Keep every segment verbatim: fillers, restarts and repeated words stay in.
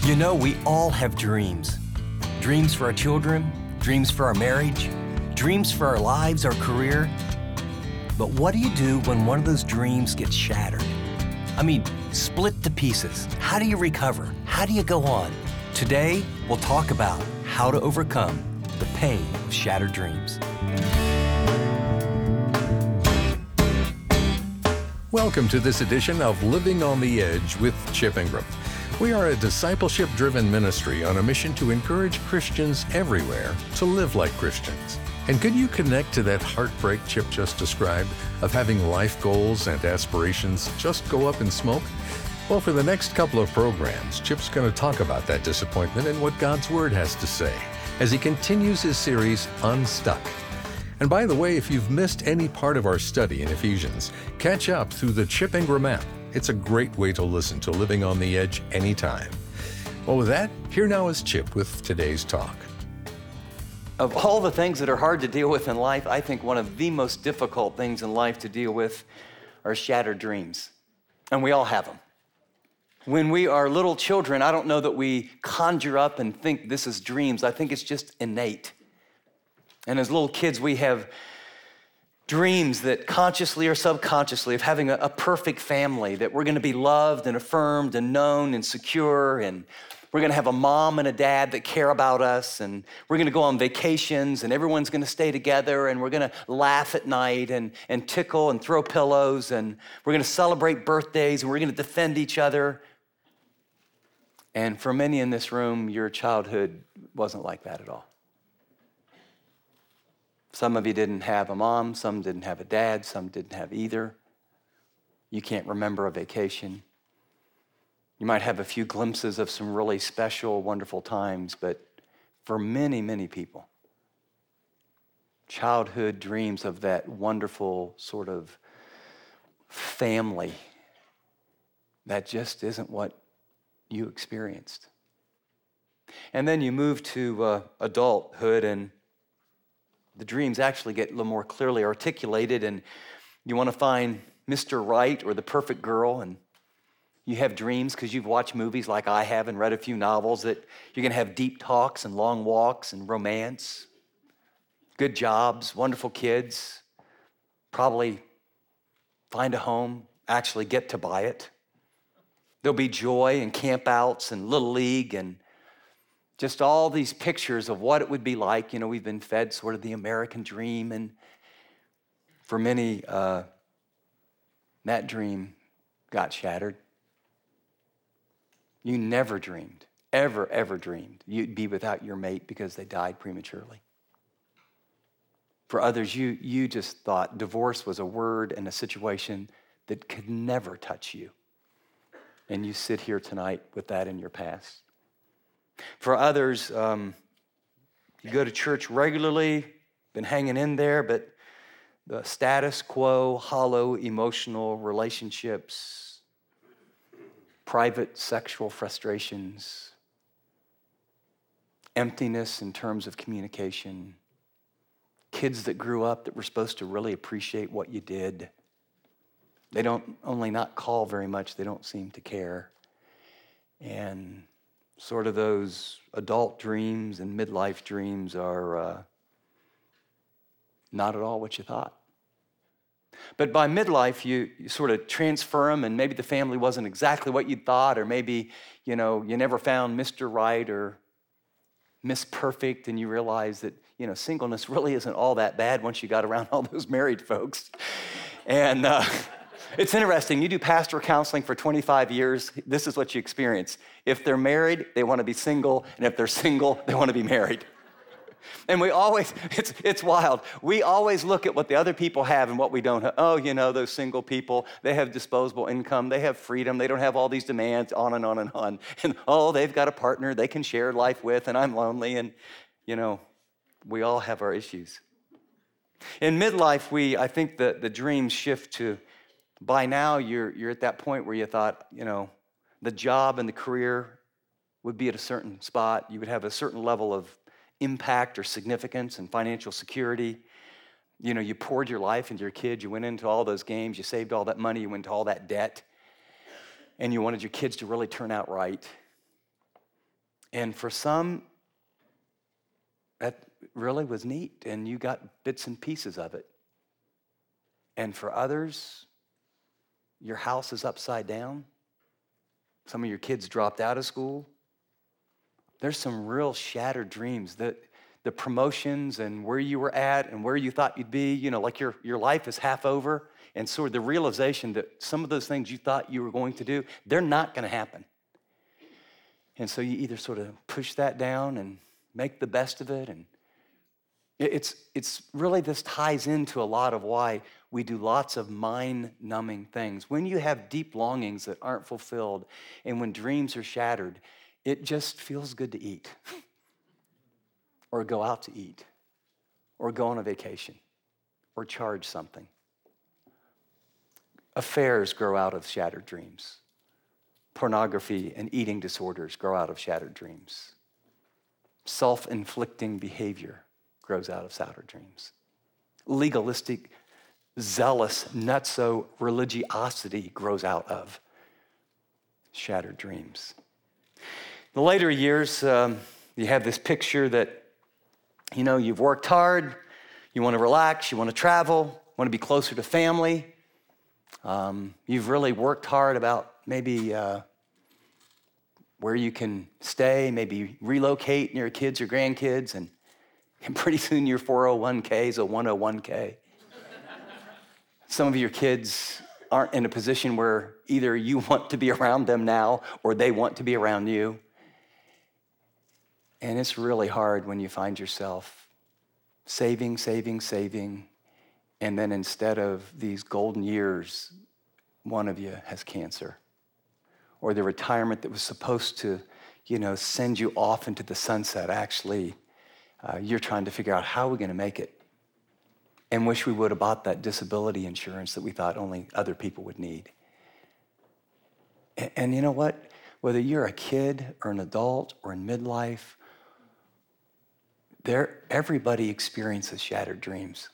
You know, we all have dreams. Dreams for our children, dreams for our marriage, dreams for our lives, our career. But what do you do when one of those dreams gets shattered? I mean, split to pieces. How do you recover? How do you go on? Today, we'll talk about how to overcome the pain of shattered dreams. Welcome to this edition of Living on the Edge with Chip Ingram. We are a discipleship-driven ministry on a mission to encourage Christians everywhere to live like Christians. And could you connect to that heartbreak Chip just described of having life goals and aspirations just go up in smoke? Well, for the next couple of programs, Chip's going to talk about that disappointment and what God's Word has to say as he continues his series, Unstuck. And by the way, if you've missed any part of our study in Ephesians, catch up through the Chip Ingram app. It's a great way to listen to Living on the Edge anytime. Well, with that, here now is Chip with today's talk. Of all the things that are hard to deal with in life, I think one of the most difficult things in life to deal with are shattered dreams. And we all have them. When we are little children, I don't know that we conjure up and think this is dreams. I think it's just innate. And as little kids, we have dreams that consciously or subconsciously of having a, a perfect family, that we're gonna be loved and affirmed and known and secure, and we're gonna have a mom and a dad that care about us, and we're gonna go on vacations, and everyone's gonna stay together, and we're gonna laugh at night and, and tickle and throw pillows, and we're gonna celebrate birthdays, and we're gonna defend each other. And for many in this room, your childhood wasn't like that at all. Some of you didn't have a mom, some didn't have a dad, some didn't have either. You can't remember a vacation. You might have a few glimpses of some really special, wonderful times, but for many, many people, childhood dreams of that wonderful sort of family, that just isn't what you experienced. And then you move to uh, adulthood, and the dreams actually get a little more clearly articulated, and you want to find Mister Right or the perfect girl, and you have dreams because you've watched movies like I have and read a few novels that you're going to have deep talks and long walks and romance, good jobs, wonderful kids, probably find a home, actually get to buy it. There'll be joy and campouts and Little League and just all these pictures of what it would be like. You know, we've been fed sort of the American dream, and for many, uh, that dream got shattered. You never dreamed, ever, ever dreamed you'd be without your mate because they died prematurely. For others, you, you just thought divorce was a word and a situation that could never touch you. And you sit here tonight with that in your past. For others, um, you go to church regularly, been hanging in there, but the status quo, hollow emotional relationships, private sexual frustrations, emptiness in terms of communication, kids that grew up that were supposed to really appreciate what you did. They don't only not call very much, they don't seem to care. And sort of those adult dreams and midlife dreams are uh, not at all what you thought. But by midlife, you, you sort of transfer them, and maybe the family wasn't exactly what you thought, or maybe, you know, you never found Mister Right or Miss Perfect, and you realize that, you know, singleness really isn't all that bad once you got around all those married folks. And uh, it's interesting, you do pastoral counseling for twenty-five years, this is what you experience. If they're married, they want to be single, and if they're single, they want to be married. And we always, it's it's wild, we always look at what the other people have and what we don't have. Oh, you know, those single people, they have disposable income, they have freedom, they don't have all these demands, on and on and on. And oh, they've got a partner they can share life with, and I'm lonely, and, you know, we all have our issues. In midlife, we, I think the, the dreams shift to, by now, you're you're at that point where you thought, you know, the job and the career would be at a certain spot. You would have a certain level of impact or significance and financial security. You know, you poured your life into your kids. You went into all those games. You saved all that money. You went into all that debt. And you wanted your kids to really turn out right. And for some, that really was neat, and you got bits and pieces of it. And for others, your house is upside down. Some of your kids dropped out of school. There's some real shattered dreams that the promotions and where you were at and where you thought you'd be, you know, like your, your life is half over. And sort of the realization that some of those things you thought you were going to do, they're not going to happen. And so you either sort of push that down and make the best of it. And it's, it's really, this ties into a lot of why we do lots of mind-numbing things. When you have deep longings that aren't fulfilled and when dreams are shattered, it just feels good to eat or go out to eat or go on a vacation or charge something. Affairs grow out of shattered dreams. Pornography and eating disorders grow out of shattered dreams. Self-inflicting behavior grows out of shattered dreams. Legalistic, zealous, nutso religiosity grows out of shattered dreams. In the later years, um, you have this picture that, you know, you've worked hard, you want to relax, you want to travel, want to be closer to family. Um, you've really worked hard about maybe uh, where you can stay, maybe relocate near kids or grandkids, and, and pretty soon your four oh one k is a one oh one k. Some of your kids aren't in a position where either you want to be around them now or they want to be around you. And it's really hard when you find yourself saving, saving, saving, and then instead of these golden years, one of you has cancer. Or the retirement that was supposed to, you know, send you off into the sunset, actually, uh, you're trying to figure out how we're going to make it. And wish we would have bought that disability insurance that we thought only other people would need. And, and you know what? Whether you're a kid or an adult or in midlife, there, everybody experiences shattered dreams.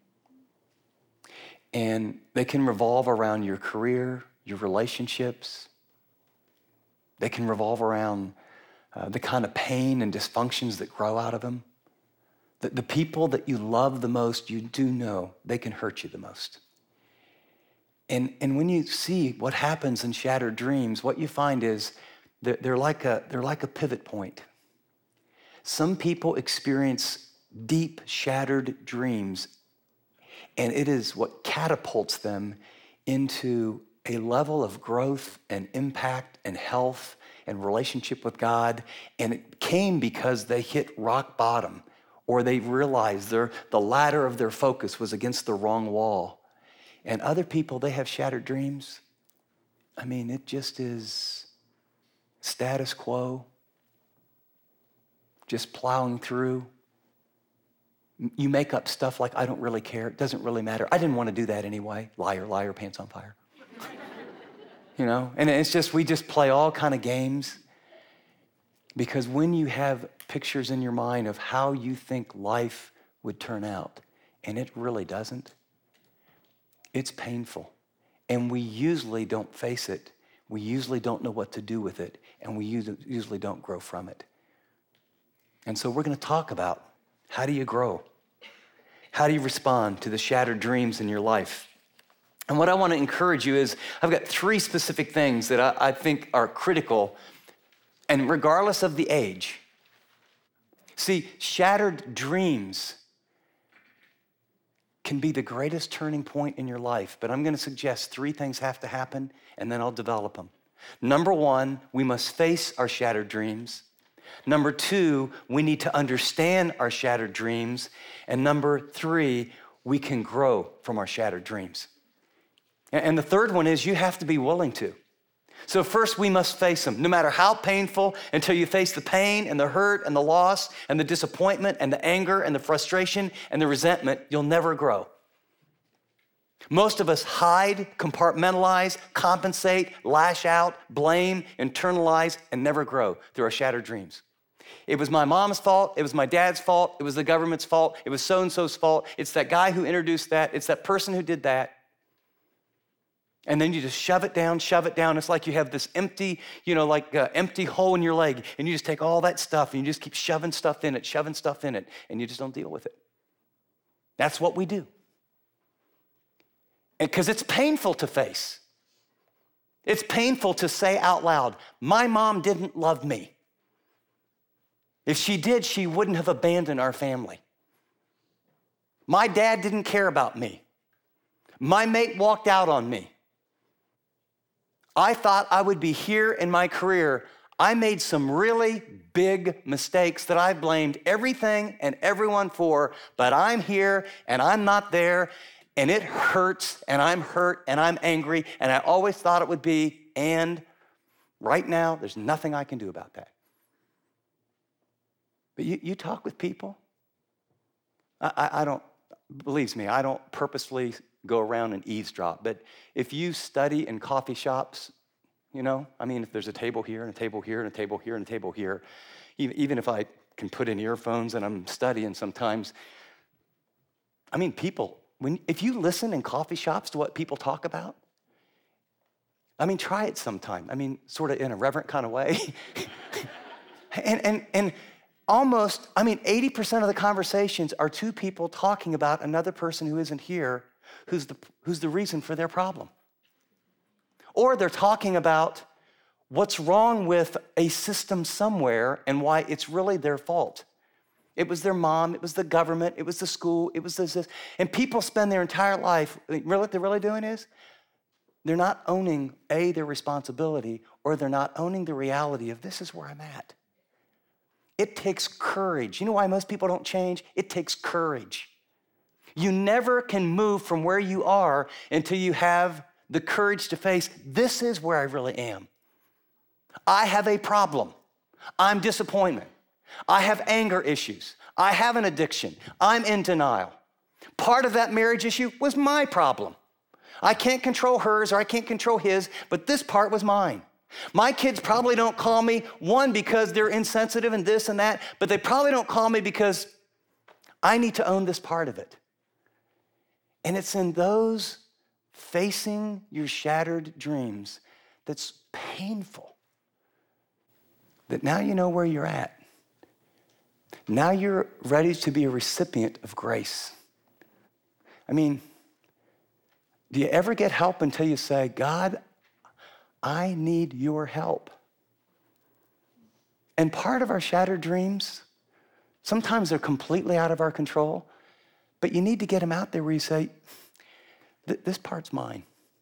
And they can revolve around your career, your relationships. They can revolve around uh, the kind of pain and dysfunctions that grow out of them. The, the people that you love the most, you do know they can hurt you the most. And, and when you see what happens in shattered dreams, what you find is they're, they're, like a, they're like a pivot point. Some people experience deep, shattered dreams, and it is what catapults them into a level of growth and impact and health and relationship with God. And it came because they hit rock bottom, or they realized their, the ladder of their focus was against the wrong wall. And other people, they have shattered dreams. I mean, it just is status quo, just plowing through. You make up stuff like, I don't really care, it doesn't really matter. I didn't want to do that anyway. Liar, liar, pants on fire. You know, and it's just, we just play all kind of games. Because when you have pictures in your mind of how you think life would turn out, and it really doesn't, it's painful. And we usually don't face it. We usually don't know what to do with it. And we usually don't grow from it. And so we're going to talk about, how do you grow? How do you respond to the shattered dreams in your life? And what I want to encourage you is, I've got three specific things that I, I think are critical, and regardless of the age. See, shattered dreams can be the greatest turning point in your life, but I'm going to suggest three things have to happen, and then I'll develop them. Number one, we must face our shattered dreams. Number two, we need to understand our shattered dreams. And number three, we can grow from our shattered dreams. And the third one is, you have to be willing to. So first, we must face them, no matter how painful, until you face the pain and the hurt and the loss and the disappointment and the anger and the frustration and the resentment, you'll never grow. Most of us hide, compartmentalize, compensate, lash out, blame, internalize, and never grow through our shattered dreams. It was my mom's fault. It was my dad's fault. It was the government's fault. It was so-and-so's fault. It's that guy who introduced that. It's that person who did that. And then you just shove it down, shove it down. It's like you have this empty, you know, like uh, empty hole in your leg. And you just take all that stuff and you just keep shoving stuff in it, shoving stuff in it, and you just don't deal with it. That's what we do. Because it's painful to face. It's painful to say out loud, my mom didn't love me. If she did, she wouldn't have abandoned our family. My dad didn't care about me. My mate walked out on me. I thought I would be here in my career. I made some really big mistakes that I blamed everything and everyone for, but I'm here and I'm not there, and it hurts, and I'm hurt, and I'm angry, and I always thought it would be, and right now, there's nothing I can do about that. But you, you talk with people. I, I, I don't, believes me, I don't purposefully go around and eavesdrop. But if you study in coffee shops, you know, I mean, if there's a table here and a table here and a table here and a table here, even, even if I can put in earphones and I'm studying sometimes, I mean, people, when if you listen in coffee shops to what people talk about, I mean, try it sometime. I mean, sort of in a reverent kind of way. and, and, and almost, I mean, eighty percent of the conversations are two people talking about another person who isn't here, who's the, who's the reason for their problem. Or they're talking about what's wrong with a system somewhere and why it's really their fault. It was their mom, it was the government, it was the school, it was this, this. And people spend their entire life, really what they're really doing is, they're not owning, A, their responsibility, or they're not owning the reality of this is where I'm at. It takes courage. You know why most people don't change? It takes courage. You never can move from where you are until you have the courage to face, this is where I really am. I have a problem. I'm disappointment. I have anger issues. I have an addiction. I'm in denial. Part of that marriage issue was my problem. I can't control hers or I can't control his, but this part was mine. My kids probably don't call me, one, because they're insensitive and this and that, but they probably don't call me because I need to own this part of it. And it's in those facing your shattered dreams that's painful, that now you know where you're at. Now you're ready to be a recipient of grace. I mean, do you ever get help until you say, God, I need your help? And part of our shattered dreams, sometimes they're completely out of our control, but you need to get them out there where you say, this part's mine.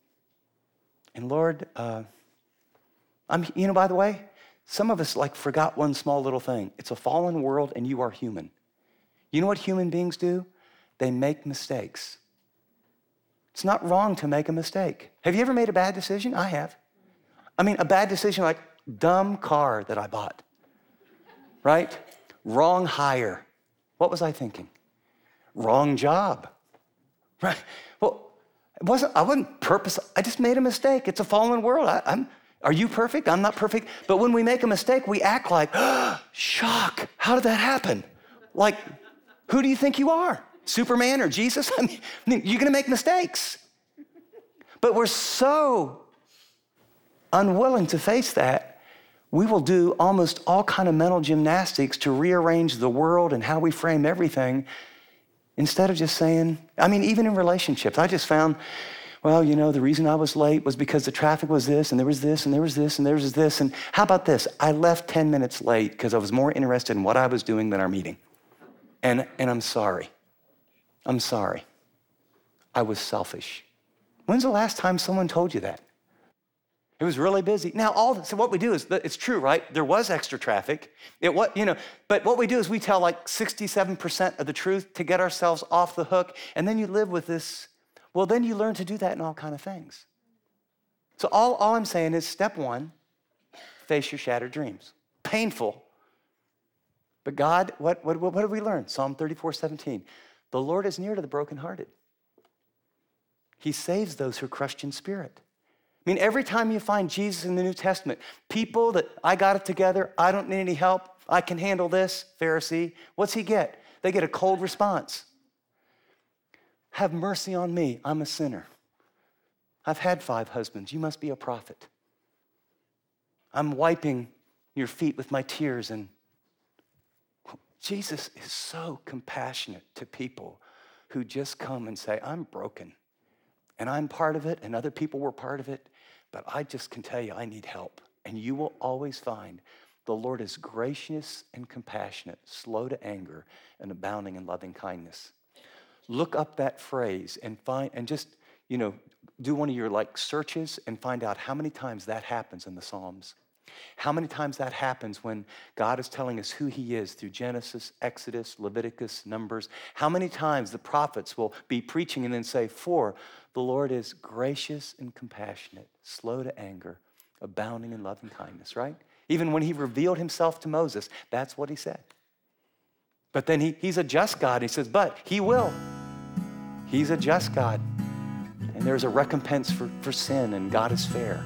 And Lord, uh, I'm, you know, by the way, some of us like forgot one small little thing. It's a fallen world and you are human. You know what human beings do? They make mistakes. It's not wrong to make a mistake. Have you ever made a bad decision? I have. I mean, a bad decision like dumb car that I bought, right? Wrong hire. What was I thinking? Wrong job, right? Well, it wasn't, I wasn't purpose. I just made a mistake. It's a fallen world. I, I'm, are you perfect? I'm not perfect. But when we make a mistake, we act like, oh, shock. How did that happen? Like, who do you think you are? Superman or Jesus? I mean, I mean you're going to make mistakes. But we're so unwilling to face that, we will do almost all kind of mental gymnastics to rearrange the world and how we frame everything instead of just saying, I mean, even in relationships, I just found, well, you know, the reason I was late was because the traffic was this, and there was this, and there was this, and there was this, and how about this? I left ten minutes late because I was more interested in what I was doing than our meeting. And, and I'm sorry. I'm sorry. I was selfish. When's the last time someone told you that? It was really busy. Now, all so what we do is, it's true, right? There was extra traffic. It what you know, but what we do is we tell like sixty-seven percent of the truth to get ourselves off the hook, and then you live with this. Well, then you learn to do that in all kind of things. So all, all I'm saying is, step one, face your shattered dreams. Painful. But God, what what what did we learn? Psalm thirty-four seventeen. The Lord is near to the brokenhearted. He saves those who are crushed in spirit. I mean, every time you find Jesus in the New Testament, people that I got it together, I don't need any help, I can handle this, Pharisee, what's he get? They get a cold response. Have mercy on me, I'm a sinner. I've had five husbands. You must be a prophet. I'm wiping your feet with my tears. And Jesus is so compassionate to people who just come and say, I'm broken, and I'm part of it, and other people were part of it, but I just can tell you I need help. And you will always find the Lord is gracious and compassionate, slow to anger, and abounding in loving kindness. Look up that phrase and find, and just, you know, do one of your like searches and find out how many times that happens in the Psalms. How many times that happens when God is telling us who he is through Genesis, Exodus, Leviticus, Numbers. How many times the prophets will be preaching and then say, for the Lord is gracious and compassionate, slow to anger, abounding in loving kindness, right? Even when he revealed himself to Moses, that's what he said. But then he, he's a just God. He says, but he will. He's a just God. And there's a recompense for, for sin, and God is fair.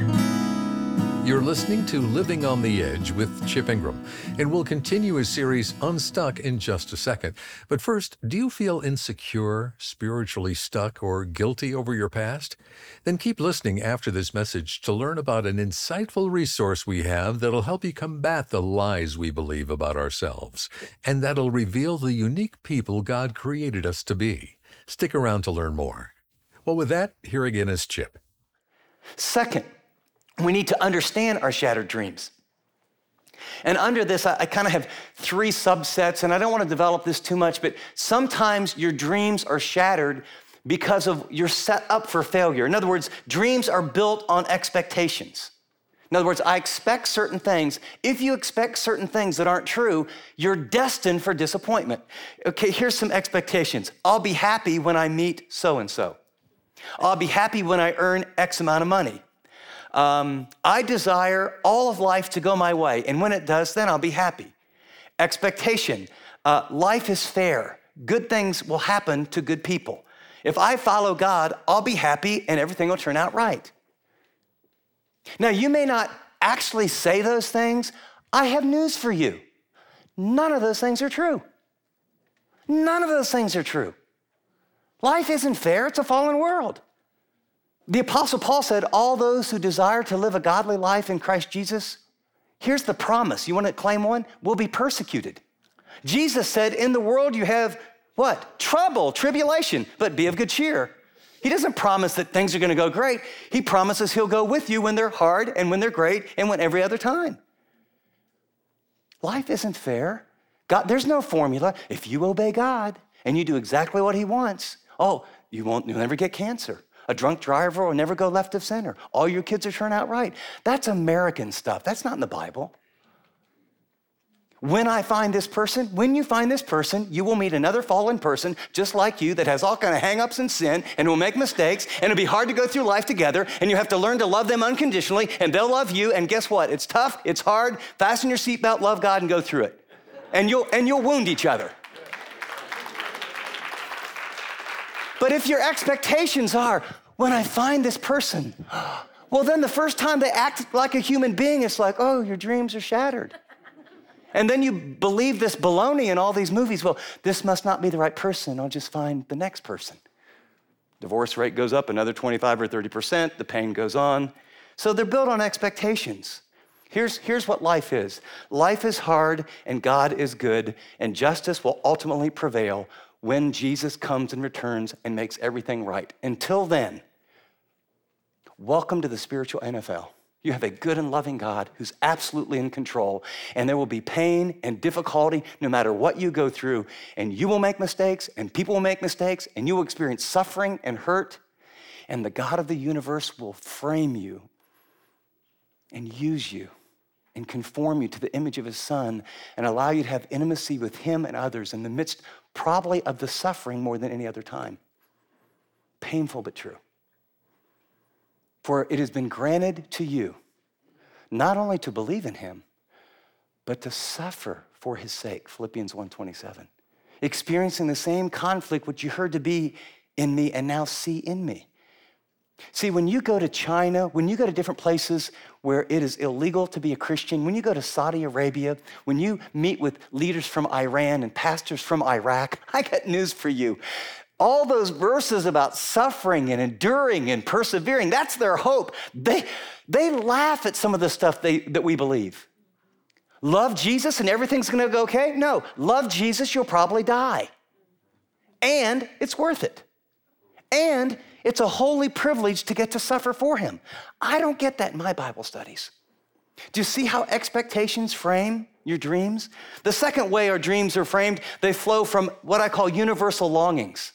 You're listening to Living on the Edge with Chip Ingram, and we'll continue his series Unstuck in just a second. But first, do you feel insecure, spiritually stuck, or guilty over your past? Then keep listening after this message to learn about an insightful resource we have that'll help you combat the lies we believe about ourselves, and that'll reveal the unique people God created us to be. Stick around to learn more. Well, with that, here again is Chip. Second, we need to understand our shattered dreams. And under this, I, I kind of have three subsets, and I don't want to develop this too much, but sometimes your dreams are shattered because of you're set up for failure. In other words, dreams are built on expectations. In other words, I expect certain things. If you expect certain things that aren't true, you're destined for disappointment. Okay, here's some expectations. I'll be happy when I meet so-and-so. I'll be happy when I earn X amount of money. Um, I desire all of life to go my way, and when it does, then I'll be happy. Expectation, uh, life is fair. Good things will happen to good people. If I follow God, I'll be happy and everything will turn out right. Now, you may not actually say those things. I have news for you. None of those things are true. None of those things are true. Life isn't fair. It's a fallen world. The Apostle Paul said, all those who desire to live a godly life in Christ Jesus, here's the promise. You want to claim one? Will be persecuted. Jesus said, in the world you have what? Trouble, tribulation, but be of good cheer. He doesn't promise that things are going to go great. He promises he'll go with you when they're hard and when they're great and when every other time. Life isn't fair. God, there's no formula. If you obey God and you do exactly what he wants, oh, you won't, you'll never get cancer. A drunk driver will never go left of center. All your kids will turn out right. That's American stuff. That's not in the Bible. When I find this person, when you find this person, you will meet another fallen person just like you that has all kind of hang-ups and sin and will make mistakes, and it'll be hard to go through life together, and you have to learn to love them unconditionally, and they'll love you, and guess what? It's tough, it's hard. Fasten your seatbelt, love God, and go through it. And you'll, and you'll wound each other. But if your expectations are, when I find this person, well, then the first time they act like a human being, it's like, oh, your dreams are shattered. And then you believe this baloney in all these movies. Well, this must not be the right person. I'll just find the next person. Divorce rate goes up another twenty-five or thirty percent. The pain goes on. So they're built on expectations. Here's, here's what life is. Life is hard, and God is good, and justice will ultimately prevail when Jesus comes and returns and makes everything right. Until then, welcome to the spiritual N F L. You have a good and loving God who's absolutely in control, and there will be pain and difficulty no matter what you go through, and you will make mistakes, and people will make mistakes, and you will experience suffering and hurt, and the God of the universe will frame you and use you and conform you to the image of his Son and allow you to have intimacy with him and others in the midst probably of the suffering more than any other time. Painful but true. For it has been granted to you not only to believe in him, but to suffer for his sake, Philippians one twenty-seven. Experiencing the same conflict which you heard to be in me and now see in me. See, when you go to China, when you go to different places where it is illegal to be a Christian, when you go to Saudi Arabia, when you meet with leaders from Iran and pastors from Iraq, I got news for you. All those verses about suffering and enduring and persevering, that's their hope. They, they laugh at some of the stuff they, that we believe. Love Jesus and everything's gonna go okay? No, love Jesus, you'll probably die. And it's worth it. And it's a holy privilege to get to suffer for him. I don't get that in my Bible studies. Do you see how expectations frame your dreams? The second way our dreams are framed, they flow from what I call universal longings.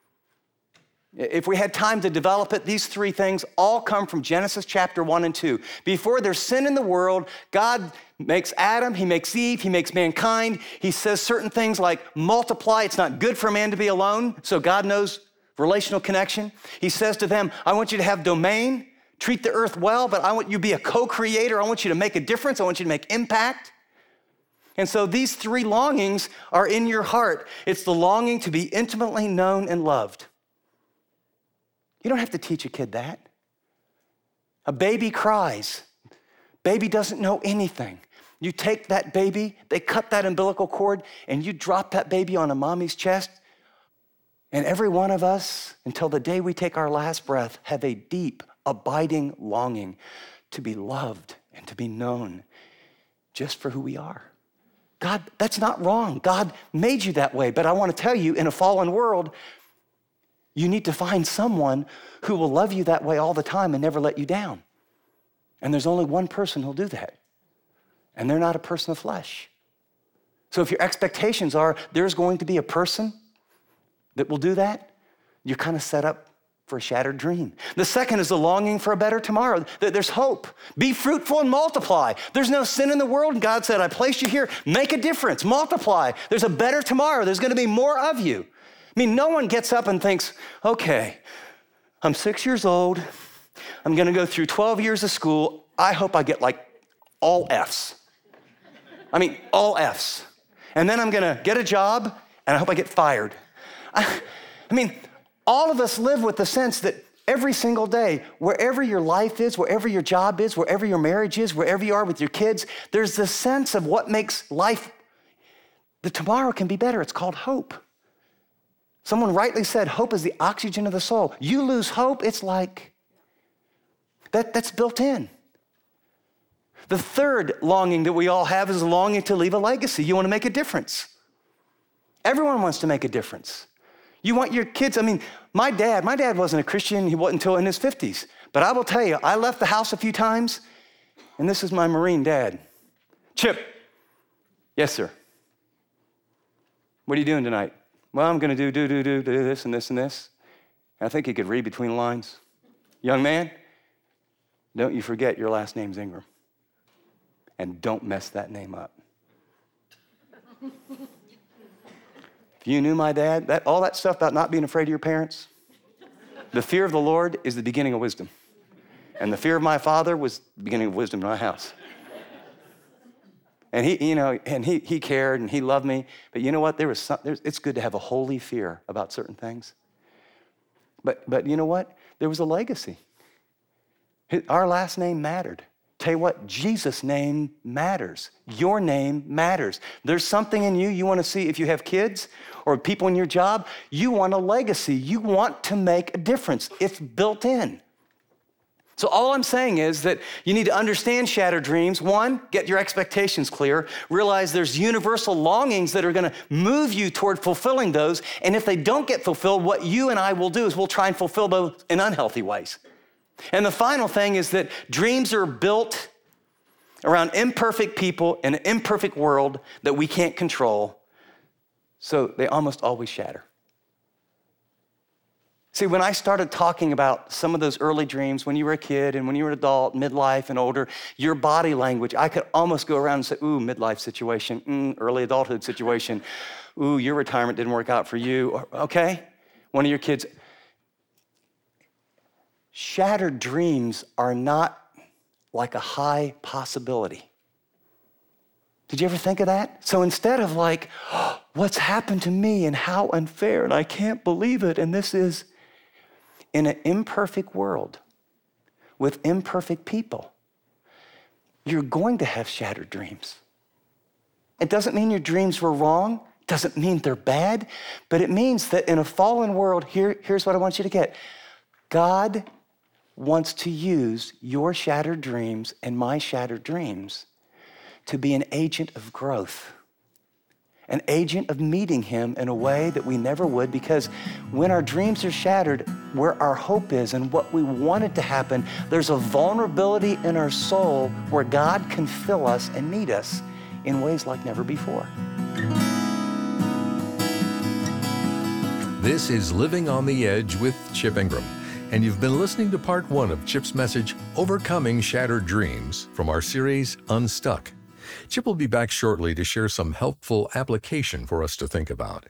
If we had time to develop it, these three things all come from Genesis chapter one and two. Before there's sin in the world, God makes Adam, he makes Eve, he makes mankind. He says certain things like multiply, it's not good for man to be alone, so God knows relational connection. He says to them, I want you to have domain, treat the earth well, but I want you to be a co-creator. I want you to make a difference. I want you to make impact. And so these three longings are in your heart. It's the longing to be intimately known and loved. You don't have to teach a kid that. A baby cries. Baby doesn't know anything. You take that baby, they cut that umbilical cord, and you drop that baby on a mommy's chest. And every one of us, until the day we take our last breath, have a deep, abiding longing to be loved and to be known just for who we are. God, that's not wrong. God made you that way. But I want to tell you, in a fallen world, you need to find someone who will love you that way all the time and never let you down. And there's only one person who'll do that. And they're not a person of flesh. So if your expectations are there's going to be a person that will do that, you're kind of set up for a shattered dream. The second is the longing for a better tomorrow. There's hope. Be fruitful and multiply. There's no sin in the world. And God said, I placed you here. Make a difference. Multiply. There's a better tomorrow. There's going to be more of you. I mean, no one gets up and thinks, okay, I'm six years old. I'm going to go through twelve years of school. I hope I get like all Fs. I mean, all Fs. And then I'm going to get a job, and I hope I get fired. I, I mean, all of us live with the sense that every single day, wherever your life is, wherever your job is, wherever your marriage is, wherever you are with your kids, there's this sense of what makes life, the tomorrow can be better. It's called hope. Someone rightly said, hope is the oxygen of the soul. You lose hope, it's like, that, that's built in. The third longing that we all have is a longing to leave a legacy. You want to make a difference. Everyone wants to make a difference. You want your kids, I mean, my dad, my dad wasn't a Christian, he wasn't until in his fifties. But I will tell you, I left the house a few times, and this is my Marine dad. Chip. Yes, sir. What are you doing tonight? Well, I'm gonna do, do, do, do, do this and this and this. And I think he could read between the lines. Young man, don't you forget your last name's Ingram. And don't mess that name up. If you knew my dad, that, all that stuff about not being afraid of your parents, the fear of the Lord is the beginning of wisdom. And the fear of my father was the beginning of wisdom in my house. And he, you know, and he he cared and he loved me. But you know what? There was some, there's, it's good to have a holy fear about certain things. But but you know what? There was a legacy. Our last name mattered. Tell you what, Jesus' name matters. Your name matters. There's something in you you want to see if you have kids or people in your job. You want a legacy. You want to make a difference. It's built in. So all I'm saying is that you need to understand shattered dreams. One, get your expectations clear. Realize there's universal longings that are going to move you toward fulfilling those. And if they don't get fulfilled, what you and I will do is we'll try and fulfill those in unhealthy ways. And the final thing is that dreams are built around imperfect people in an imperfect world that we can't control. So they almost always shatter. See, when I started talking about some of those early dreams, when you were a kid and when you were an adult, midlife and older, your body language, I could almost go around and say, ooh, midlife situation, mm, early adulthood situation, ooh, your retirement didn't work out for you, okay? One of your kids. Shattered dreams are not like a high possibility. Did you ever think of that? So instead of like, oh, what's happened to me and how unfair and I can't believe it, and this is, in an imperfect world with imperfect people, you're going to have shattered dreams. It doesn't mean your dreams were wrong. Doesn't mean they're bad, but it means that in a fallen world, here, here's what I want you to get. God wants to use your shattered dreams and my shattered dreams to be an agent of growth, an agent of meeting him in a way that we never would, because when our dreams are shattered, where our hope is and what we wanted to happen, there's a vulnerability in our soul where God can fill us and meet us in ways like never before. This is Living on the Edge with Chip Ingram, and you've been listening to part one of Chip's message, Overcoming Shattered Dreams, from our series, Unstuck. Chip will be back shortly to share some helpful application for us to think about.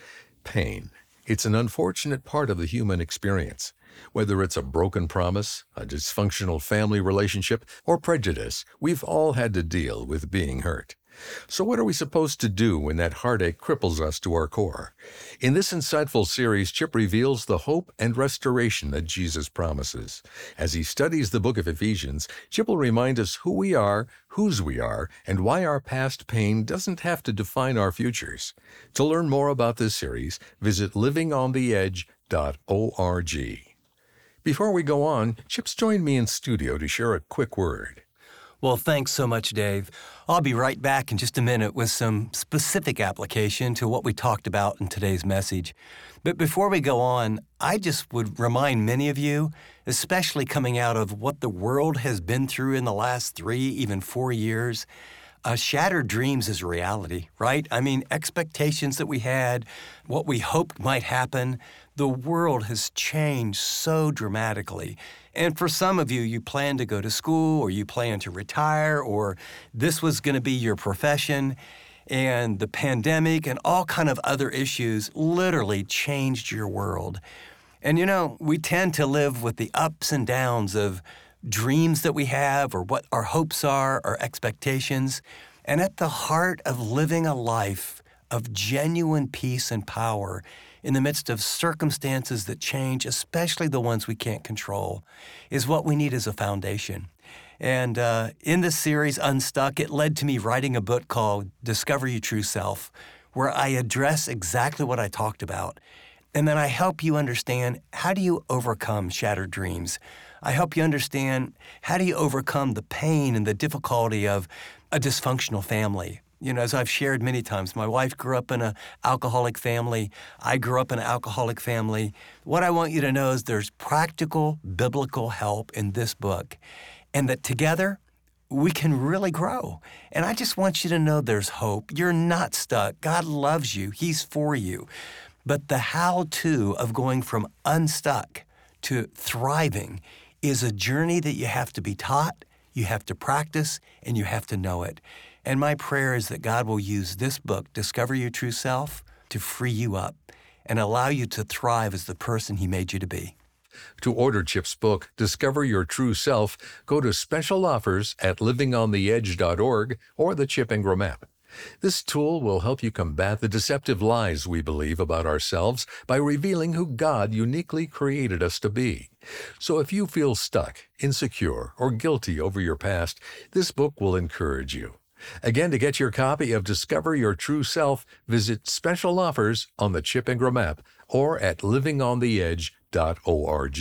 Pain. It's an unfortunate part of the human experience. Whether it's a broken promise, a dysfunctional family relationship, or prejudice, we've all had to deal with being hurt. So what are we supposed to do when that heartache cripples us to our core? In this insightful series, Chip reveals the hope and restoration that Jesus promises. As he studies the book of Ephesians, Chip will remind us who we are, whose we are, and why our past pain doesn't have to define our futures. To learn more about this series, visit living on the edge dot org. Before we go on, Chip's joined me in studio to share a quick word. Well, thanks so much, Dave. I'll be right back in just a minute with some specific application to what we talked about in today's message. But before we go on, I just would remind many of you, especially coming out of what the world has been through in the last three, even four years, uh, shattered dreams is a reality, right? I mean, expectations that we had, what we hoped might happen, the world has changed so dramatically. And for some of you, you plan to go to school, or you plan to retire, or this was going to be your profession, and the pandemic and all kind of other issues literally changed your world. And you know, we tend to live with the ups and downs of dreams that we have, or what our hopes are, our expectations. And at the heart of living a life of genuine peace and power in the midst of circumstances that change, especially the ones we can't control, is what we need as a foundation. And uh, in this series, Unstuck, it led to me writing a book called Discover Your True Self, where I address exactly what I talked about. And then I help you understand, how do you overcome shattered dreams? I help you understand, how do you overcome the pain and the difficulty of a dysfunctional family? You know, as I've shared many times, my wife grew up in an alcoholic family. I grew up in an alcoholic family. What I want you to know is there's practical biblical help in this book, and that together we can really grow. And I just want you to know there's hope. You're not stuck. God loves you. He's for you. But the how-to of going from unstuck to thriving is a journey that you have to be taught, you have to practice, and you have to know it. And my prayer is that God will use this book, Discover Your True Self, to free you up and allow you to thrive as the person He made you to be. To order Chip's book, Discover Your True Self, go to special offers at living on the edge dot org or the Chip Ingram app. This tool will help you combat the deceptive lies we believe about ourselves by revealing who God uniquely created us to be. So if you feel stuck, insecure, or guilty over your past, this book will encourage you. Again, to get your copy of Discover Your True Self, visit special offers on the Chip Ingram app or at living on the edge dot org.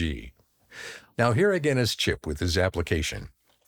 Now here again is Chip with his application.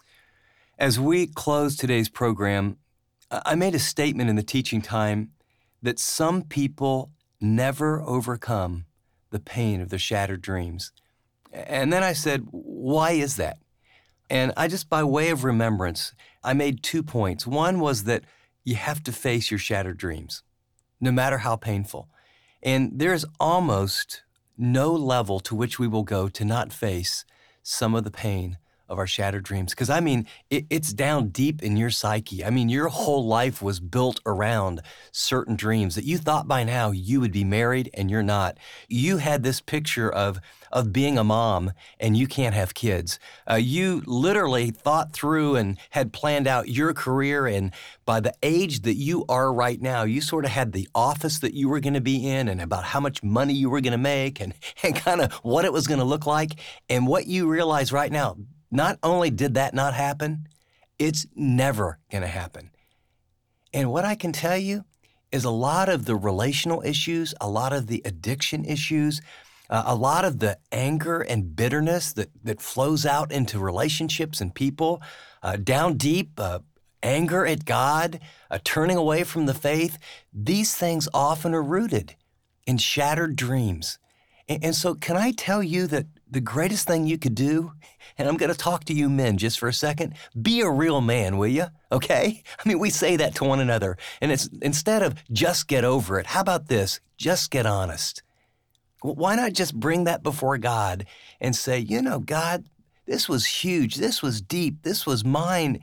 As we close today's program, I made a statement in the teaching time that some people never overcome the pain of their shattered dreams. And then I said, why is that? And I just, by way of remembrance, I made two points. One was that you have to face your shattered dreams, no matter how painful. And there's almost no level to which we will go to not face some of the pain of our shattered dreams. Because, I mean, it, it's down deep in your psyche. I mean, your whole life was built around certain dreams that you thought by now you would be married, and you're not. You had this picture of, of being a mom, and you can't have kids. Uh, you literally thought through and had planned out your career, and by the age that you are right now, you sort of had the office that you were going to be in, and about how much money you were going to make, and, and kind of what it was going to look like. And what you realize right now, not only did that not happen, it's never going to happen. And what I can tell you is a lot of the relational issues, a lot of the addiction issues, uh, a lot of the anger and bitterness that, that flows out into relationships and people, uh, down deep, uh, anger at God, uh, turning away from the faith. These things often are rooted in shattered dreams. And, and so can I tell you that the greatest thing you could do, and I'm going to talk to you men just for a second, be a real man, will you? Okay? I mean, we say that to one another, and it's instead of just get over it, how about this? Just get honest. Well, why not just bring that before God and say, you know, God, this was huge, this was deep, this was mine,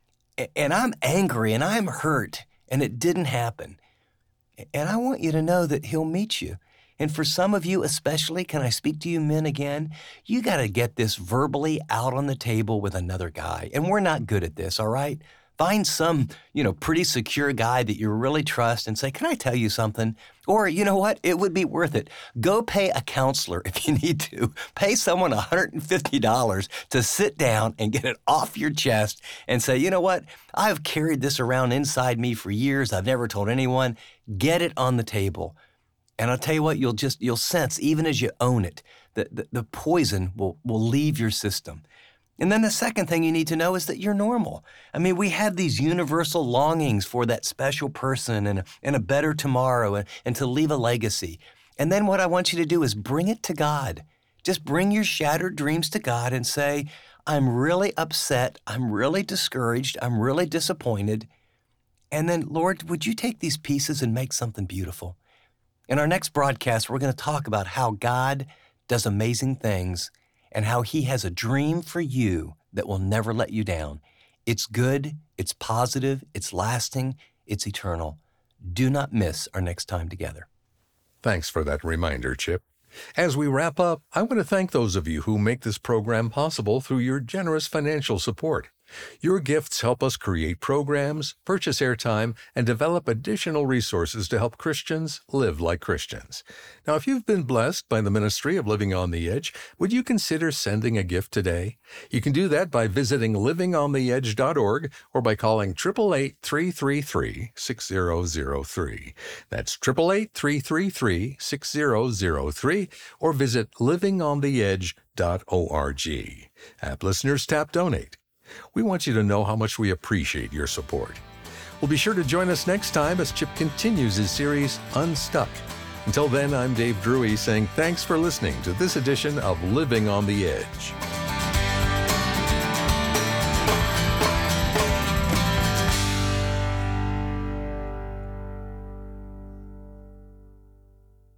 and I'm angry and I'm hurt, and it didn't happen. And I want you to know that He'll meet you. And for some of you especially, can I speak to you men again? You got to get this verbally out on the table with another guy. And we're not good at this, all right? Find some, you know, pretty secure guy that you really trust and say, can I tell you something? Or, you know what? It would be worth it. Go pay a counselor if you need to. Pay someone one hundred fifty dollars to sit down and get it off your chest and say, you know what? I've carried this around inside me for years. I've never told anyone. Get it on the table. And I'll tell you what, you'll just, you'll sense, even as you own it, that the, the poison will, will leave your system. And then the second thing you need to know is that you're normal. I mean, we have these universal longings for that special person and a, and a better tomorrow and, and to leave a legacy. And then what I want you to do is bring it to God. Just bring your shattered dreams to God and say, I'm really upset. I'm really discouraged. I'm really disappointed. And then, Lord, would you take these pieces and make something beautiful? In our next broadcast, we're going to talk about how God does amazing things and how He has a dream for you that will never let you down. It's good, it's positive, it's lasting, it's eternal. Do not miss our next time together. Thanks for that reminder, Chip. As we wrap up, I want to thank those of you who make this program possible through your generous financial support. Your gifts help us create programs, purchase airtime, and develop additional resources to help Christians live like Christians. Now, if you've been blessed by the ministry of Living on the Edge, would you consider sending a gift today? You can do that by visiting living on the edge dot org or by calling eight eight eight, three three three, six zero zero three. That's eight eight eight, three three three, six zero zero three, or visit living on the edge dot org. App listeners, tap Donate. We want you to know how much we appreciate your support. Well, be sure to join us next time as Chip continues his series, Unstuck. Until then, I'm Dave Drury saying thanks for listening to this edition of Living on the Edge.